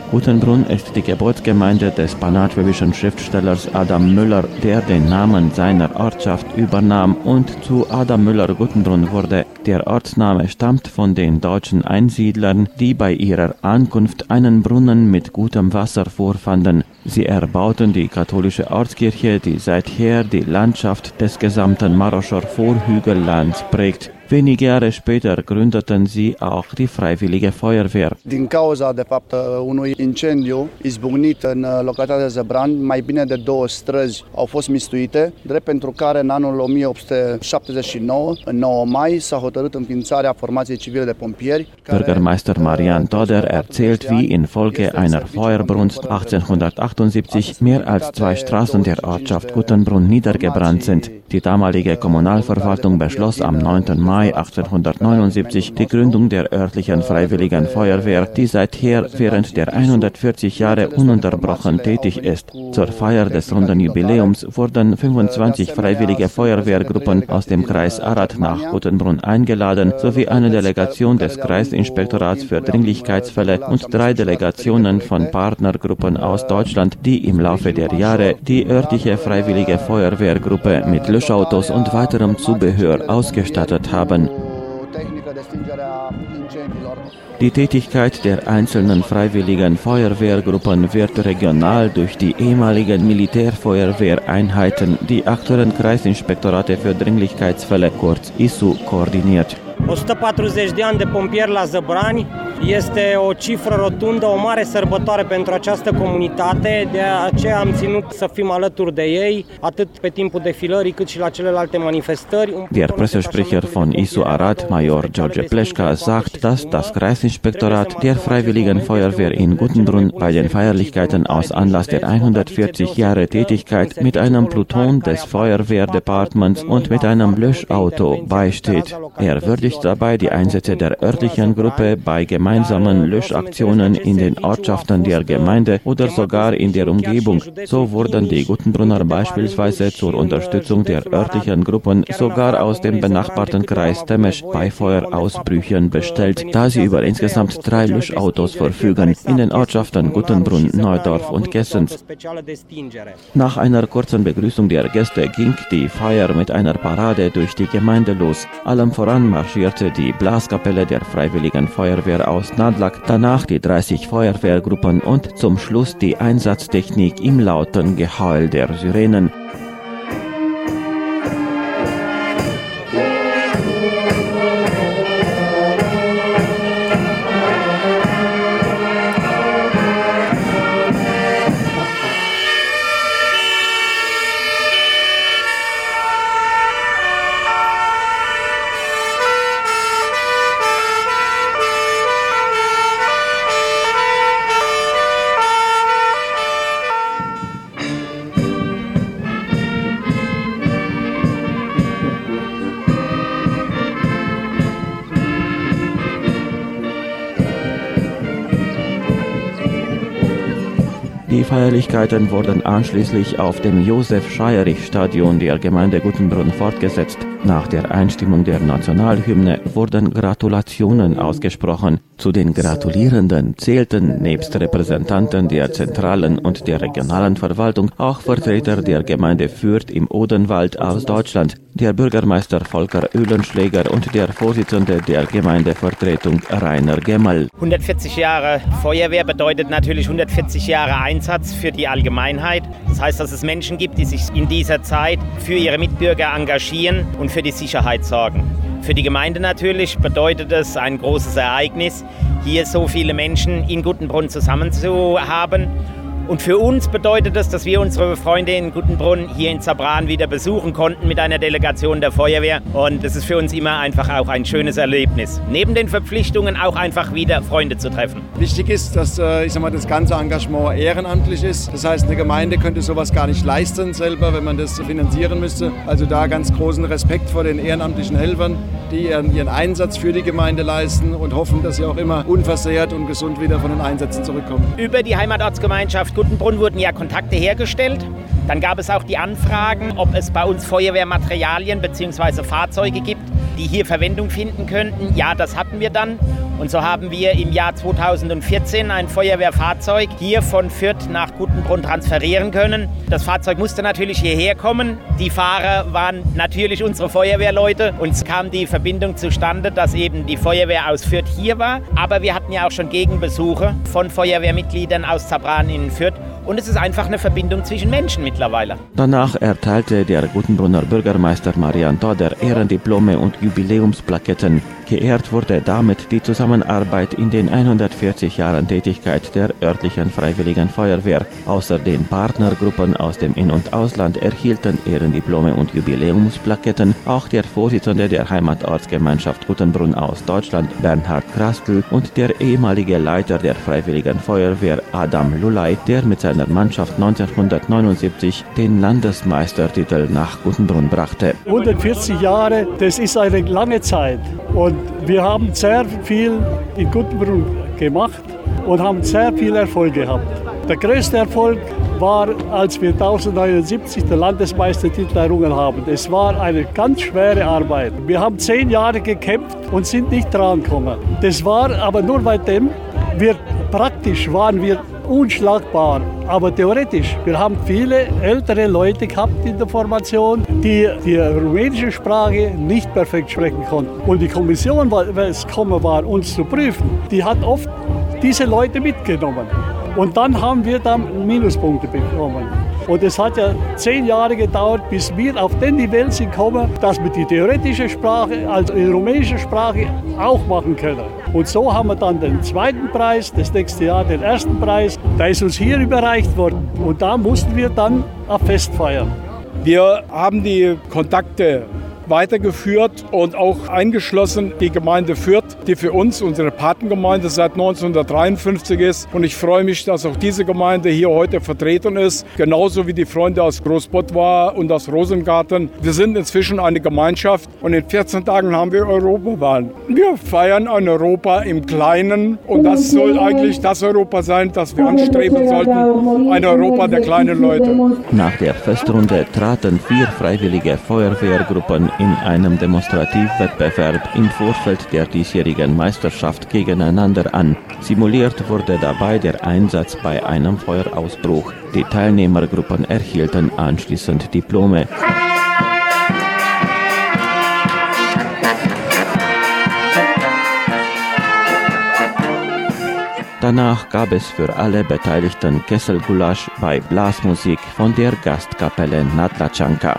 Guttenbrunn ist die Geburtsgemeinde des banatschwäbischen Schriftstellers Adam Müller, der den Namen seiner Ortschaft übernahm und zu Adam Müller-Guttenbrunn wurde. Der Ortsname stammt von den deutschen Einsiedlern, die bei ihrer Ankunft einen Brunnen mit gutem Wasser vorfanden. Sie erbauten die katholische Ortskirche, die seither die Landschaft des gesamten Maroscher Vorhügellands prägt. Wenige Jahre später gründeten sie auch die Freiwillige Feuerwehr. Din cauza, de fapt, unui incendiu izbucnit în localitatea Zăbran, mai bine de 2 străzi au fost mistuite, drept pentru care în anul 1879, în 9 mai, s-a hotărât înființarea formației civile de pompieri. Bürgermeister Marian Toder erzählt, wie infolge einer Feuerbrunst 1878 mehr als 2 Straßen der Ortschaft Guttenbrunn niedergebrannt sind. Die damalige Kommunalverwaltung beschloss am 9. Mai 1879 die Gründung der örtlichen Freiwilligen Feuerwehr, die seither während der 140 Jahre ununterbrochen tätig ist. Zur Feier des runden Jubiläums wurden 25 freiwillige Feuerwehrgruppen aus dem Kreis Arad nach Guttenbrunn eingeladen, sowie eine Delegation des Kreisinspektorats für Dringlichkeitsfälle und 3 Delegationen von Partnergruppen aus Deutschland, die im Laufe der Jahre die örtliche Freiwillige Feuerwehrgruppe mit Löschautos und weiterem Zubehör ausgestattet haben. Die Tätigkeit der einzelnen freiwilligen Feuerwehrgruppen wird regional durch die ehemaligen Militärfeuerwehreinheiten, die aktuellen Kreisinspektorate für Dringlichkeitsfälle, kurz ISU, koordiniert. 140 de ani de pompieri la Zăbrani este o cifră rotundă, o mare sărbătoare pentru această comunitate, de aceea am ținut să fim alături de ei, atât pe timpul defilării cât și la celelalte manifestări. Der Pressesprecher von ISU Arad, Major George Pleschka, sagt, dass das Kreisinspektorat der Freiwilligen Feuerwehr in Guttenbrunn bei den Feierlichkeiten aus Anlass der 140 Jahre Tätigkeit mit einem Pluton des Feuerwehrdepartements und mit einem Löschauto beisteht. Er würdigt dabei die Einsätze der örtlichen Gruppe bei gemeinsamen Löschaktionen in den Ortschaften der Gemeinde oder sogar in der Umgebung. So wurden die Guttenbrunner beispielsweise zur Unterstützung der örtlichen Gruppen sogar aus dem benachbarten Kreis Temesch bei Feuerausbrüchen bestellt, da sie über insgesamt 3 Löschautos verfügen, in den Ortschaften Guttenbrunn, Neudorf und Gessens. Nach einer kurzen Begrüßung der Gäste ging die Feier mit einer Parade durch die Gemeinde los. Allem voran marschierte die Blaskapelle der Freiwilligen Feuerwehr aus Nalblak, danach die 30 Feuerwehrgruppen und zum Schluss die Einsatztechnik im lauten Geheul der Sirenen. Die Feierlichkeiten wurden anschließend auf dem Josef-Schreierich-Stadion der Gemeinde Guttenbrunn fortgesetzt. Nach der Einstimmung der Nationalhymne wurden Gratulationen ausgesprochen. Zu den Gratulierenden zählten nebst Repräsentanten der zentralen und der regionalen Verwaltung auch Vertreter der Gemeinde Fürth im Odenwald aus Deutschland, der Bürgermeister Volker Oehlenschläger und der Vorsitzende der Gemeindevertretung Rainer Gemmel. 140 Jahre Feuerwehr bedeutet natürlich 140 Jahre Einsatz für die Allgemeinheit. Das heißt, dass es Menschen gibt, die sich in dieser Zeit für ihre Mitbürger engagieren und für die Sicherheit sorgen. Für die Gemeinde natürlich bedeutet es ein großes Ereignis, hier so viele Menschen in Guttenbrunn zusammen zu haben. Und für uns bedeutet es, dass wir unsere Freunde in Guttenbrunn hier in Zăbran wieder besuchen konnten mit einer Delegation der Feuerwehr. Und es ist für uns immer einfach auch ein schönes Erlebnis. Neben den Verpflichtungen auch einfach wieder Freunde zu treffen. Wichtig ist, dass das ganze Engagement ehrenamtlich ist. Das heißt, eine Gemeinde könnte sowas gar nicht leisten selber, wenn man das finanzieren müsste. Also da ganz großen Respekt vor den ehrenamtlichen Helfern, die ihren Einsatz für die Gemeinde leisten und hoffen, dass sie auch immer unversehrt und gesund wieder von den Einsätzen zurückkommen. Über die Heimatortsgemeinschaft Guttenbrunn wurden ja Kontakte hergestellt. Dann gab es auch die Anfragen, ob es bei uns Feuerwehrmaterialien bzw. Fahrzeuge gibt, die hier Verwendung finden könnten. Ja, das hatten wir dann. Und so haben wir im Jahr 2014 ein Feuerwehrfahrzeug hier von Fürth nach Guttenbrunn transferieren können. Das Fahrzeug musste natürlich hierher kommen. Die Fahrer waren natürlich unsere Feuerwehrleute und es kam die Verbindung zustande, dass eben die Feuerwehr aus Fürth hier war. Aber wir hatten ja auch schon Gegenbesuche von Feuerwehrmitgliedern aus Zabran in Fürth. Und es ist einfach eine Verbindung zwischen Menschen mittlerweile. Danach erteilte der Guttenbrunner Bürgermeister Marian Toder Ehrendiplome und Jubiläumsplaketten. Geehrt wurde damit die Zusammenarbeit in den 140 Jahren Tätigkeit der örtlichen Freiwilligen Feuerwehr. Außer den Partnergruppen aus dem In- und Ausland erhielten Ehrendiplome und Jubiläumsplaketten auch der Vorsitzende der Heimatortsgemeinschaft Guttenbrunn aus Deutschland, Bernhard Krastl, und der ehemalige Leiter der Freiwilligen Feuerwehr, Adam Lulay, der mit seiner Mannschaft 1979 den Landesmeistertitel nach Guttenbrunn brachte. 140 Jahre, das ist eine lange Zeit. Und wir haben sehr viel in Guttenbrunn gemacht und haben sehr viel Erfolg gehabt. Der größte Erfolg war, als wir 1979 den Landesmeistertitel errungen haben. Es war eine ganz schwere Arbeit. Wir haben 10 Jahre gekämpft und sind nicht dran gekommen. Das war aber nur bei dem, praktisch waren wir unschlagbar, aber theoretisch. Wir haben viele ältere Leute gehabt in der Formation, die die rumänische Sprache nicht perfekt sprechen konnten. Und die Kommission, weil es gekommen war, uns zu prüfen, die hat oft diese Leute mitgenommen. Und dann haben wir dann Minuspunkte bekommen. Und es hat ja 10 Jahre gedauert, bis wir auf den Niveau sind gekommen, dass wir die theoretische Sprache, also die rumänische Sprache, auch machen können. Und so haben wir dann den zweiten Preis, das nächste Jahr den ersten Preis. Der ist uns hier überreicht worden. Und da mussten wir dann ein Fest feiern. Wir haben die Kontakte weitergeführt und auch eingeschlossen die Gemeinde Fürth, die für uns unsere Patengemeinde seit 1953 ist. Und ich freue mich, dass auch diese Gemeinde hier heute vertreten ist, genauso wie die Freunde aus Großbottwar und aus Rosengarten. Wir sind inzwischen eine Gemeinschaft und in 14 Tagen haben wir Europawahlen. Wir feiern ein Europa im Kleinen und das soll eigentlich das Europa sein, das wir anstreben sollten, ein Europa der kleinen Leute. Nach der Festrunde traten 4 freiwillige Feuerwehrgruppen in einem Demonstrativwettbewerb im Vorfeld der diesjährigen Meisterschaft gegeneinander an. Simuliert wurde dabei der Einsatz bei einem Feuerausbruch. Die Teilnehmergruppen erhielten anschließend Diplome. Danach gab es für alle Beteiligten Kesselgulasch bei Blasmusik von der Gastkapelle Natlačanka.